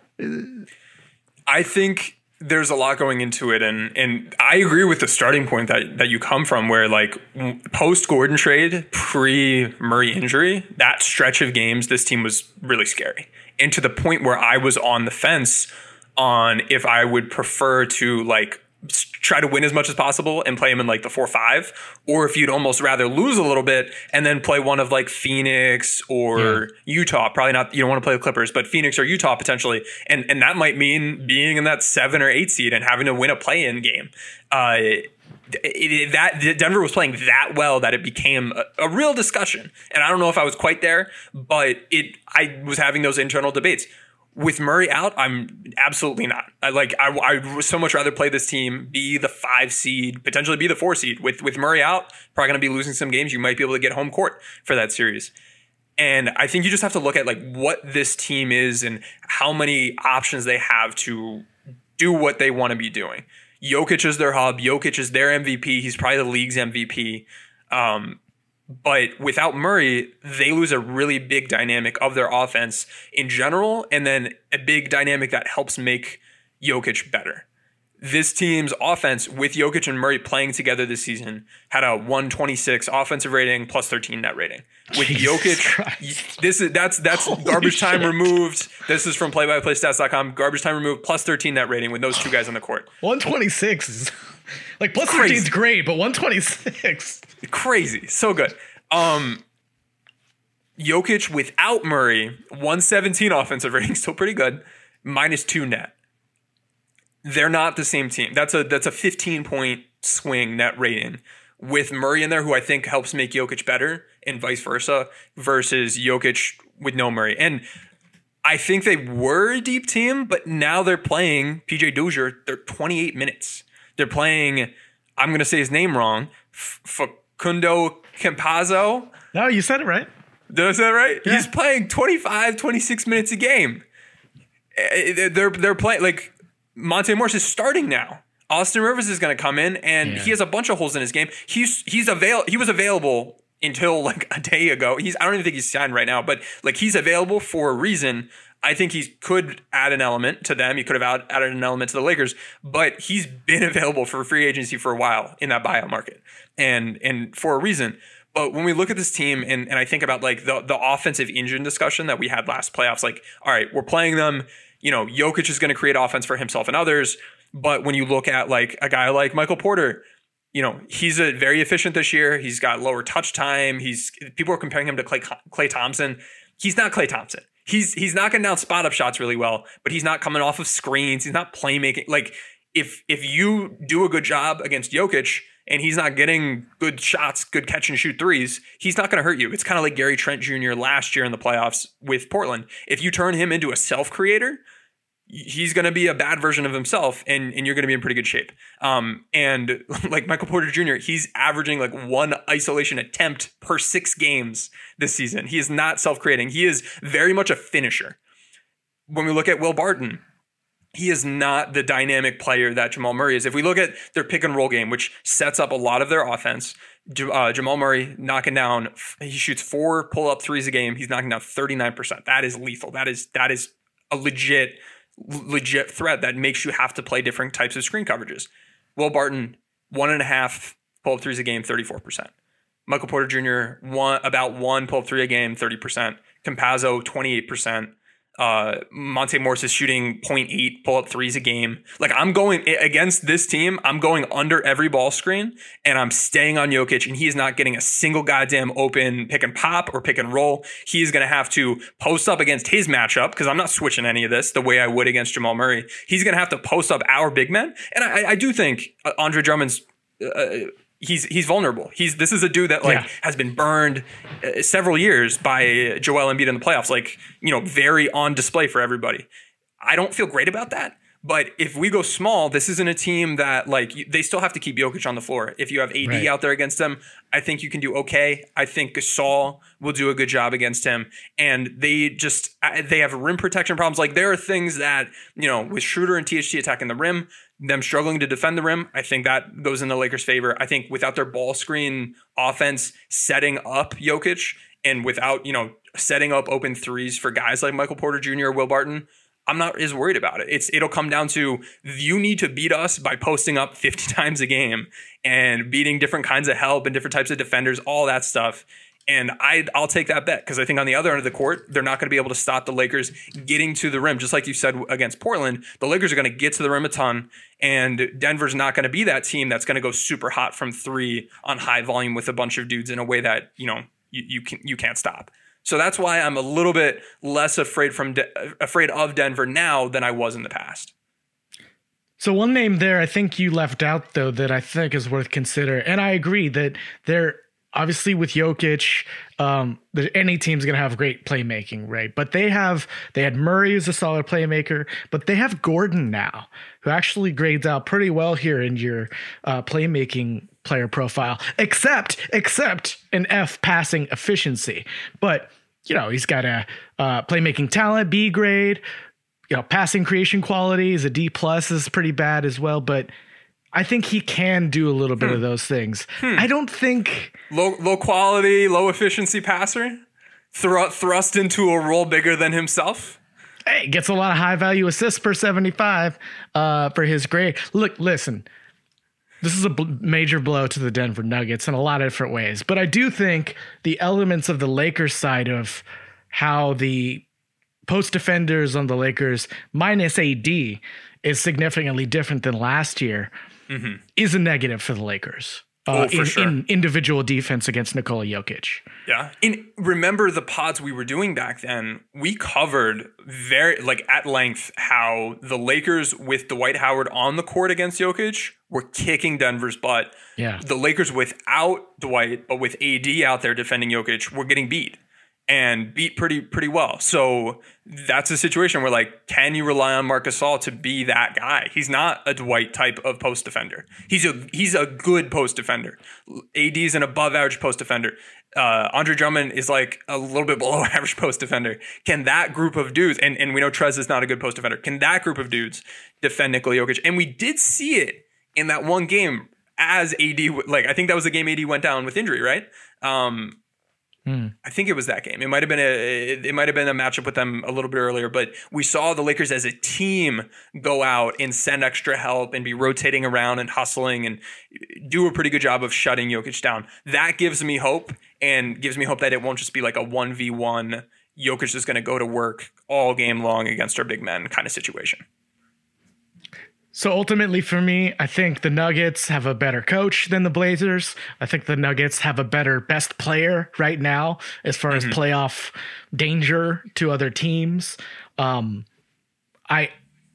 I think there's a lot going into it. And, and I agree with the starting point that, that you come from, where like post Gordon trade, pre Murray injury, that stretch of games, this team was really scary. And to the point where I was on the fence on if I would prefer to like try to win as much as possible and play him in like the four five, or if you'd almost rather lose a little bit and then play one of like Phoenix or yeah. Utah. Probably not, you don't want to play the Clippers, but Phoenix or Utah potentially. And and that might mean being in that seven or eight seed and having to win a play-in game. Uh, it, it, that Denver was playing that well that it became a, a real discussion. And I don't know if I was quite there, but it I was having those internal debates. With Murray out, I'm absolutely not. I like. I, I would so much rather play this team, be the five seed, potentially be the four seed. With with Murray out, probably going to be losing some games. You might be able to get home court for that series. And I think you just have to look at like what this team is and how many options they have to do what they want to be doing. Jokic is their hub. Jokic is their M V P. He's probably the league's M V P. Um, But without Murray, they lose a really big dynamic of their offense in general, and then a big dynamic that helps make Jokic better. This team's offense, with Jokic and Murray playing together this season, had a one twenty-six offensive rating plus thirteen net rating. With Jesus Jokic, Christ. this is that's that's Holy garbage time shit. removed. This is from play by play stats dot com. Garbage time removed plus thirteen net rating with those two guys on the court. one twenty-six is like plus Crazy. thirteen is great, but one twenty-six. Crazy. So good. Um, Jokic without Murray, one seventeen offensive rating, still pretty good, minus two net. They're not the same team. That's a that's a fifteen point swing net rating with Murray in there, who I think helps make Jokic better, and vice versa, versus Jokic with no Murray. And I think they were a deep team, but now they're playing P J Dozier. They're twenty-eight minutes. They're playing, I'm going to say his name wrong, F- Facundo Campazzo. No, you said it right. Did I say that right? Yeah. He's playing twenty-five, twenty-six minutes a game. Eh, They're they're playing like Monte Morris is starting now. Austin Rivers is going to come in, and Yeah. he has a bunch of holes in his game. He's he's avail he was available until like a day ago. He's I don't even think he's signed right now, but like he's available for a reason. I think he could add an element to them. He could have add, added an element to the Lakers, but he's been available for free agency for a while in that buyout market, and and for a reason. But when we look at this team and, and I think about like the, the offensive engine discussion that we had last playoffs, like, all right, we're playing them, you know, Jokic is going to create offense for himself and others. But when you look at like a guy like Michael Porter, you know, he's a very efficient this year. He's got lower touch time. He's people are comparing him to Clay, Clay Thompson. He's not Clay Thompson. He's he's knocking down spot up shots really well, but he's not coming off of screens. He's not playmaking. Like if if you do a good job against Jokic, and he's not getting good shots, good catch and shoot threes, he's not going to hurt you. It's kind of like Gary Trent Junior last year in the playoffs with Portland. If you turn him into a self-creator, he's going to be a bad version of himself, and, and you're going to be in pretty good shape. Um, and like Michael Porter Junior, he's averaging like one isolation attempt per six games this season. He is not self-creating. He is very much a finisher. When we look at Will Barton, he is not the dynamic player that Jamal Murray is. If we look at their pick and roll game, which sets up a lot of their offense, uh, Jamal Murray knocking down, he shoots four pull-up threes a game. He's knocking down thirty-nine percent. That is lethal. That is that is a legit, legit threat that makes you have to play different types of screen coverages. Will Barton, one and a half pull-up threes a game, thirty-four percent. Michael Porter Junior, one about one pull-up three a game, thirty percent. Campazzo, twenty-eight percent. Uh, Monte Morris is shooting zero point eight pull-up threes a game. Like I'm going against this team, I'm going under every ball screen and I'm staying on Jokic, and he is not getting a single goddamn open pick and pop or pick and roll. He is going to have to post up against his matchup, because I'm not switching any of this the way I would against Jamal Murray. He's going to have to post up our big men. And I, I do think Andre Drummond's uh, He's he's vulnerable. He's this is a dude that like Yeah. has been burned uh, several years by Joel Embiid in the playoffs. Like, you know, very on display for everybody. I don't feel great about that. But if we go small, this isn't a team that like they still have to keep Jokic on the floor. If you have A D Right. out there against them, I think you can do okay. I think Gasol will do a good job against him. And they just they have rim protection problems. Like there are things that, you know, with Schroeder and T H T attacking the rim, them struggling to defend the rim, I think that goes in the Lakers' favor. I think without their ball screen offense setting up Jokic, and without, you know, setting up open threes for guys like Michael Porter Junior or Will Barton, I'm not as worried about it. It's it'll come down to you need to beat us by posting up fifty times a game and beating different kinds of help and different types of defenders, all that stuff. And I, I'll take that bet, because I think on the other end of the court, they're not going to be able to stop the Lakers getting to the rim. Just like you said against Portland, the Lakers are going to get to the rim a ton, and Denver's not going to be that team that's going to go super hot from three on high volume with a bunch of dudes in a way that, you know, you, you, can, you can't stop. So that's why I'm a little bit less afraid from De- afraid of Denver now than I was in the past. So one name there I think you left out, though, that I think is worth considering, and I agree that they're obviously with Jokic, um, any team's going to have great playmaking, right? But they have they had Murray, who's a solid playmaker, but they have Gordon now, who actually grades out pretty well here in your uh, playmaking player profile, except except an F passing efficiency. But you know, he's got a uh, playmaking talent, B grade. You know, passing creation quality is a D plus, is pretty bad as well. But I think he can do a little bit hmm. of those things. Hmm. I don't think low low quality, low efficiency passer, Thru- thrust into a role bigger than himself. Hey, gets a lot of high value assists per seventy-five uh, for his grade. Look, listen, this is a b- major blow to the Denver Nuggets in a lot of different ways, but I do think the elements of the Lakers side of how the post defenders on the Lakers minus A D is significantly different than last year mm-hmm. is a negative for the Lakers. Uh, oh, for in, sure. in individual defense against Nikola Jokic. Yeah. And remember the pods we were doing back then, we covered very like at length how the Lakers with Dwight Howard on the court against Jokic were kicking Denver's butt. Yeah. The Lakers without Dwight, but with A D out there defending Jokic, were getting beat. And beat pretty pretty well. So that's a situation where, like, can you rely on Marc Gasol to be that guy? He's not a Dwight type of post defender. He's a he's a good post defender. A D is an above average post defender. Uh, Andre Drummond is like a little bit below average post defender. Can that group of dudes, and, and we know Trez is not a good post defender, can that group of dudes defend Nikola Jokic? And we did see it in that one game as A D, like, I think that was the game A D went down with injury, right? Um, Hmm. I think it was that game. It might have been a it might have been a matchup with them a little bit earlier, but we saw the Lakers as a team go out and send extra help and be rotating around and hustling and do a pretty good job of shutting Jokic down. That gives me hope and gives me hope that it won't just be like a one v one Jokic is going to go to work all game long against our big men kind of situation. So ultimately for me, I think the Nuggets have a better coach than the Blazers. I think the Nuggets have a better best player right now as far mm-hmm. as playoff danger to other teams. Um, I,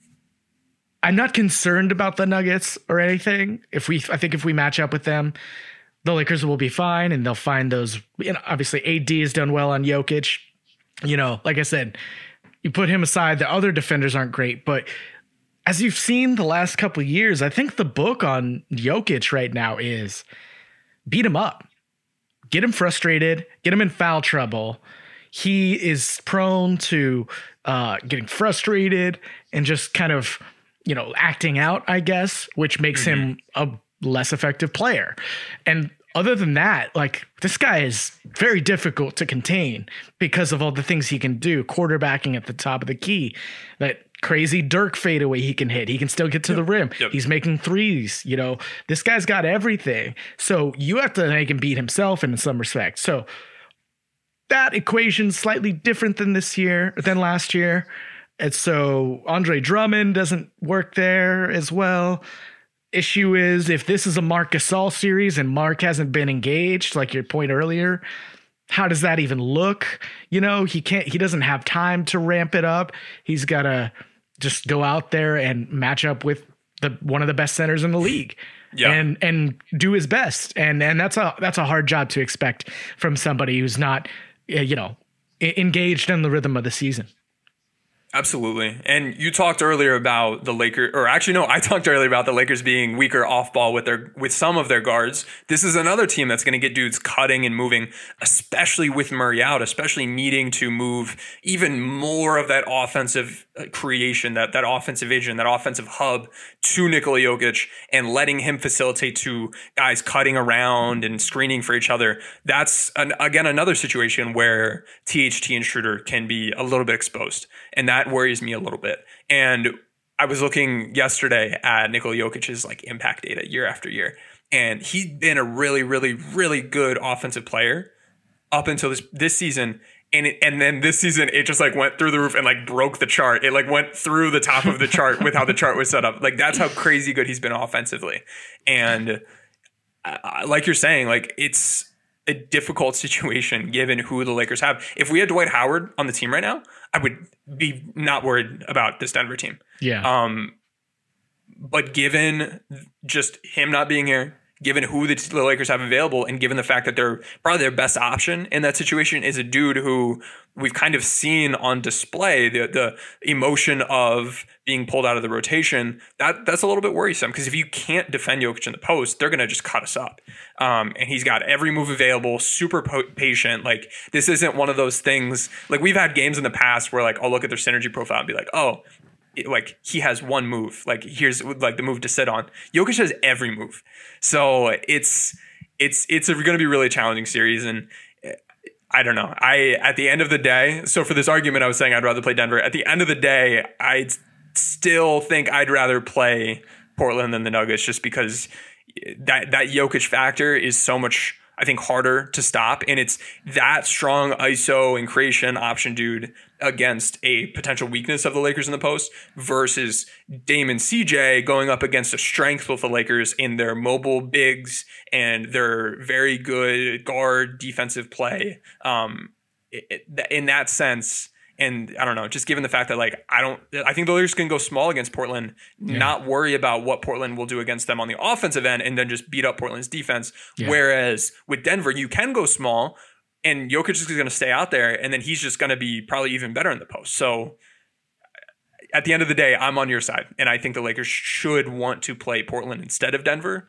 I'm not concerned about the Nuggets or anything. If we, I think if we match up with them, the Lakers will be fine and they'll find those, you know, obviously A D has done well on Jokic. You know, like I said, you put him aside, the other defenders aren't great, but as you've seen the last couple of years, I think the book on Jokic right now is beat him up, get him frustrated, get him in foul trouble. He is prone to uh, getting frustrated and just kind of, you know, acting out, I guess, which makes mm-hmm. him a less effective player. And other than that, like, this guy is very difficult to contain because of all the things he can do, quarterbacking at the top of the key, that crazy Dirk fadeaway he can hit. He can still get to yep. the rim. Yep. He's making threes. You know, this guy's got everything. So you have to make him beat himself in some respect. So that equation's slightly different than this year, than last year. And so Andre Drummond doesn't work there as well. Issue is, if this is a Marc Gasol series and Mark hasn't been engaged, like your point earlier, how does that even look? You know, he can't, he doesn't have time to ramp it up. He's got to just go out there and match up with the one of the best centers in the league. Yeah. And and do his best. And and that's a that's a hard job to expect from somebody who's not, you know, engaged in the rhythm of the season. Absolutely. And you talked earlier about the Lakers, or actually, no, I talked earlier about the Lakers being weaker off ball with their, with some of their guards. This is another team that's going to get dudes cutting and moving, especially with Murray out, especially needing to move even more of that offensive creation, that, that offensive vision, that offensive hub to Nikola Jokic and letting him facilitate to guys cutting around and screening for each other. That's an, again, another situation where T H T and Schroeder can be a little bit exposed. And that That worries me a little bit. And I was looking yesterday at Nikola Jokic's like impact data year after year. And he's been a really, really, really good offensive player up until this this season. And it, and then this season, it just like went through the roof and like broke the chart. It like went through the top of the chart with how the chart was set up. Like, that's how crazy good he's been offensively. And uh, like you're saying, like, it's a difficult situation given who the Lakers have. If we had Dwight Howard on the team right now, I would be not worried about this Denver team. Yeah. Um, but given just him not being here, given who the, the Lakers have available, and given the fact that they're probably their best option in that situation is a dude who we've kind of seen on display, the the emotion of being pulled out of the rotation, that that's a little bit worrisome, because if you can't defend Jokic in the post, they're going to just cut us up. Um, and he's got every move available, super po- patient. Like, this isn't one of those things, like we've had games in the past where like, I'll look at their synergy profile and be like, oh, like he has one move. Like here's like the move to sit on. Jokic has every move. So it's it's it's going to be a really challenging series. And I don't know. I at the end of the day, so for this argument, I was saying I'd rather play Denver. At the end of the day, I still think I'd rather play Portland than the Nuggets, just because that that Jokic factor is so much, I think, harder to stop. And it's that strong I S O and creation option dude against a potential weakness of the Lakers in the post versus Dame and C J going up against a strength with the Lakers in their mobile bigs and their very good guard defensive play. Um, it, it, in that sense, and I don't know, just given the fact that like I don't, I think the Lakers can go small against Portland, yeah. not worry about what Portland will do against them on the offensive end, and then just beat up Portland's defense. Yeah. Whereas with Denver, you can go small, and Jokic is going to stay out there, and then he's just going to be probably even better in the post. So at the end of the day, I'm on your side, and I think the Lakers should want to play Portland instead of Denver.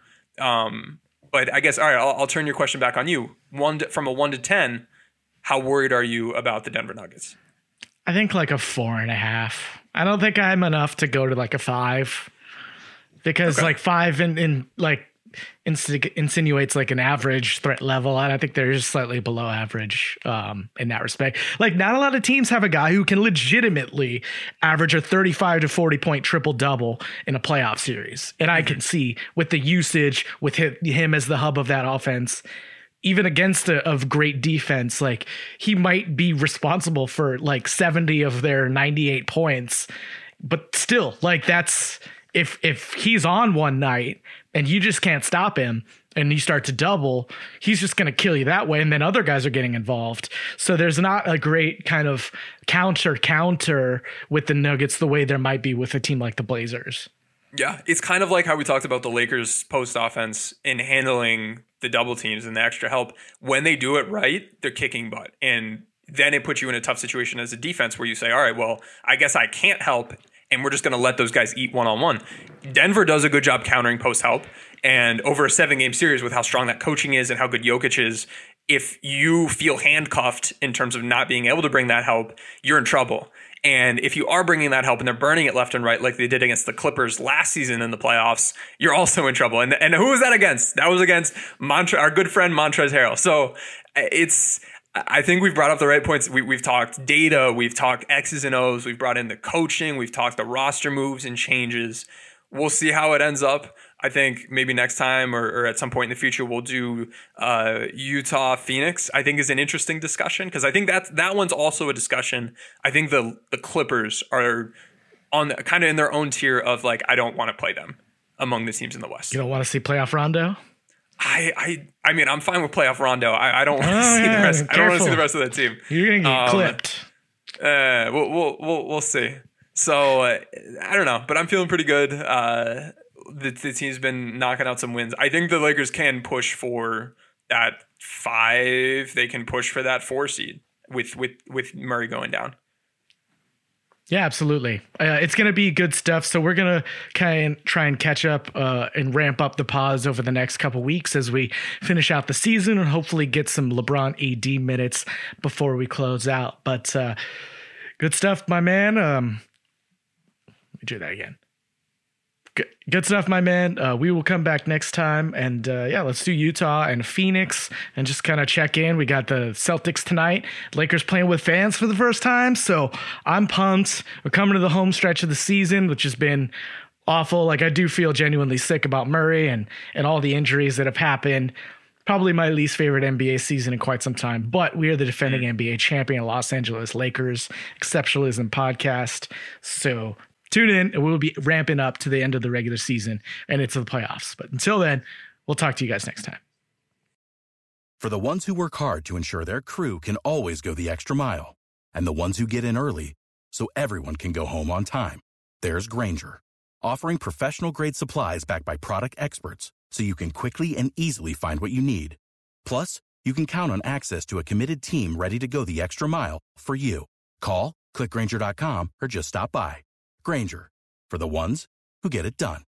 Um, but I guess all right, I'll, I'll turn your question back on you. One to, from a one to ten, how worried are you about the Denver Nuggets? I think like a four and a half. I don't think I'm enough to go to like a five, because okay. like five in, in like insi- insinuates like an average threat level. And I think they're just slightly below average um, in that respect. Like not a lot of teams have a guy who can legitimately average a thirty-five to forty point triple double in a playoff series. And I can see with the usage, with him as the hub of that offense, even against a of great defense, like he might be responsible for like seventy of their ninety-eight points, but still like that's if, if he's on one night and you just can't stop him and you start to double, he's just going to kill you that way. And then other guys are getting involved. So there's not a great kind of counter counter with the Nuggets the way there might be with a team like the Blazers. Yeah, it's kind of like how we talked about the Lakers post offense in handling the double teams and the extra help. When they do it right, they're kicking butt. And then it puts you in a tough situation as a defense where you say, all right, well, I guess I can't help, and we're just going to let those guys eat one-on-one. Denver does a good job countering post help. And over a seven-game series with how strong that coaching is and how good Jokic is, if you feel handcuffed in terms of not being able to bring that help, you're in trouble. And if you are bringing that help and they're burning it left and right like they did against the Clippers last season in the playoffs, you're also in trouble. And and who was that against? That was against Montre- our good friend Montrezl Harrell. So it's, I think we've brought up the right points. We, we've talked data, we've talked X's and O's, we've brought in the coaching, we've talked the roster moves and changes. We'll see how it ends up. I think maybe next time or, or at some point in the future, we'll do uh, Utah Phoenix, I think is an interesting discussion, because I think that that one's also a discussion. I think the the Clippers are on the, kind of in their own tier of like, I don't want to play them among the teams in the West. You don't want to see playoff Rondo? I I I mean, I'm fine with playoff Rondo. I, I don't want to oh, see yeah, the rest. Careful. I don't want to see the rest of that team. You're gonna get um, clipped. Uh, we'll we'll we'll, we'll see. So uh, I don't know, but I'm feeling pretty good. Uh, The, the team's been knocking out some wins. I think the Lakers can push for that five. They can push for that four seed with with with Murray going down. Yeah, absolutely. Uh, it's going to be good stuff. So we're going to kind of try and catch up uh, and ramp up the pause over the next couple weeks as we finish out the season and hopefully get some LeBron A D minutes before we close out. But uh, good stuff, my man. Um, let me do that again. Good stuff, my man. Uh, we will come back next time. And uh, yeah, let's do Utah and Phoenix and just kind of check in. We got the Celtics tonight. Lakers playing with fans for the first time. So I'm pumped. We're coming to the home stretch of the season, which has been awful. Like I do feel genuinely sick about Murray and, and all the injuries that have happened. Probably my least favorite N B A season in quite some time. But we are the defending N B A champion, Los Angeles Lakers Exceptionalism Podcast. So tune in and we'll be ramping up to the end of the regular season and into the playoffs. But until then, we'll talk to you guys next time. For the ones who work hard to ensure their crew can always go the extra mile, and the ones who get in early so everyone can go home on time, there's Grainger, offering professional-grade supplies backed by product experts so you can quickly and easily find what you need. Plus, you can count on access to a committed team ready to go the extra mile for you. Call, click Grainger dot com, or just stop by. Grainger, for the ones who get it done.